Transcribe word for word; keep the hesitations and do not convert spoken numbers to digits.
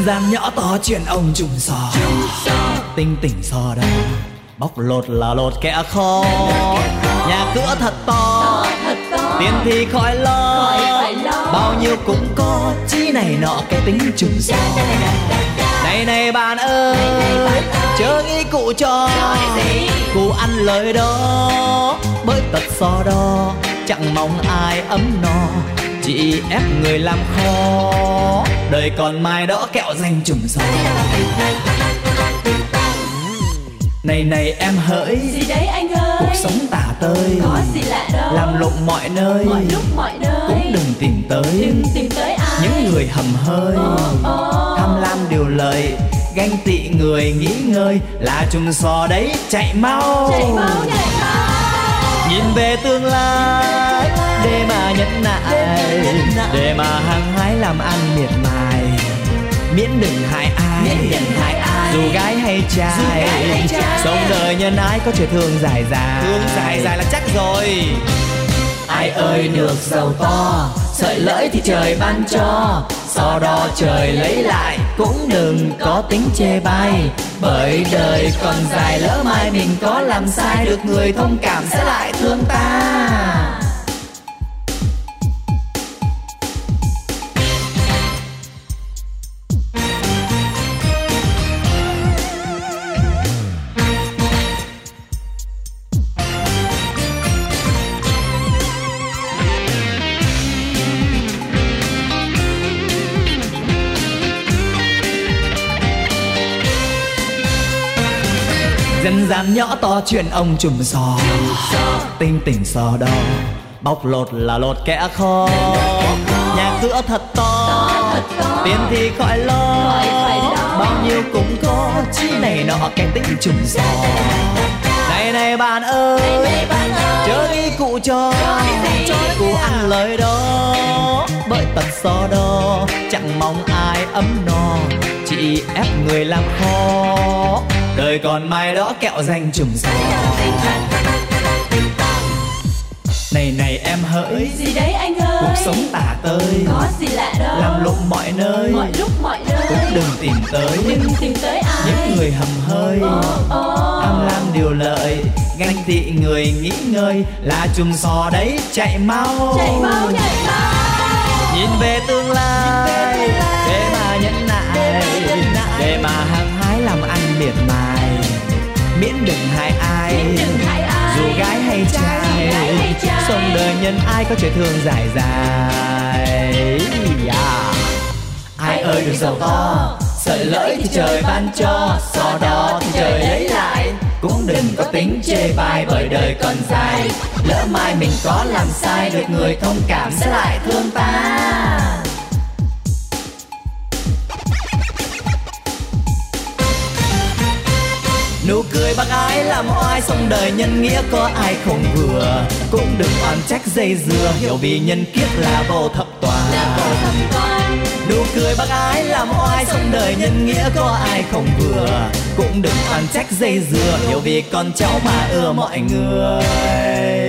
Dân gian nhỏ to chuyện ông trùng sò, tinh tỉnh sò đỏ, bóc lột là lột kẻ khó. Nhà cửa thật to, tiền thì khỏi lo, bao nhiêu cũng có, chí này nọ cái tính trùng sò. Này này bạn ơi, chớ nghĩ cụ cho, cụ ăn lời đó, bởi tật so đo, chẳng mong ai ấm no, chỉ ép người làm khó. Đời còn mai đó kẹo danh trùng sò. Này này em hỡi, gì đấy anh ơi, cuộc sống tả tơi, có gì lạ đâu, làm lụng mọi nơi, mọi lúc mọi nơi, cũng đừng tìm tới, đừng tìm tới ai. những người hầm hơi, oh, oh. tham lam điều lợi, ganh tị người nghĩ ngơi, là trùng sò đấy, chạy mau, chạy mau, chạy mau. Nhìn về tương lai, để mà nhẫn nại, để mà hăng hái làm ăn miệt mài, miễn đừng hại ai, miễn đừng hại ai, dù gái hay trai, dù gái hay trai. Sống đời nhân ái có chuyện thương dài dài, thương dài dài là chắc rồi. Ai ơi được giàu to, sợi lỡi thì trời ban cho, so đo trời lấy lại, cũng đừng có tính chê bai, bởi đời còn dài, lỡ mai mình có làm sai, được người thông cảm sẽ lại thương ta. Dân gian nhỏ to chuyện ông trùm sò, tinh tỉnh sò đỏ, bóc lột là lột kẻ khó. Nhà cửa thật to, tiền thì khỏi lo, bao nhiêu cũng có, chí này nọ cái tính trùm sò. Này này bạn ơi, chớ nghĩ cụ cho, cụ ăn lời đó, bởi tật so đo, chẳng mong ai ấm no, chỉ ép người làm khó. Đời còn mai đó kẹo danh trùng sò. Này này em hỡi, gì đấy anh ơi, cuộc sống tả tơi, có gì lạ đâu, làm lụng mọi nơi, mọi lúc mọi nơi, cũng đừng tìm tới, đừng tìm tới ai, những người hầm hơi, oh, oh. tham lam điều lợi, ganh tị người nghĩ ngơi, là trùng sò đấy, chạy mau, chạy mau, chạy mau. Nhìn về tương lai, để mà nhẫn nại, để mà hăng hái làm ăn miệt mài, miễn đừng hại ai, dù gái hay trai, sống đời nhân ai có chuyện thương dài dài. Yeah. Ai ơi được giàu to, sợi lỡi thì trời ban cho, so đo thì trời lấy lại, cũng đừng có tính chê bai, bởi đời còn dài, lỡ mai mình có làm sai, được người thông cảm sẽ lại thương ta. Nụ cười bác ái làm oai, sống đời nhân nghĩa có ai không vừa, cũng đừng oan trách dây dưa, hiểu vì nhân kiếp là vô thập toàn. Nụ cười bác ái làm oai, sống đời nhân nghĩa có ai không vừa, cũng đừng oan trách dây dưa, hiểu vì con cháu mà ưa mọi người.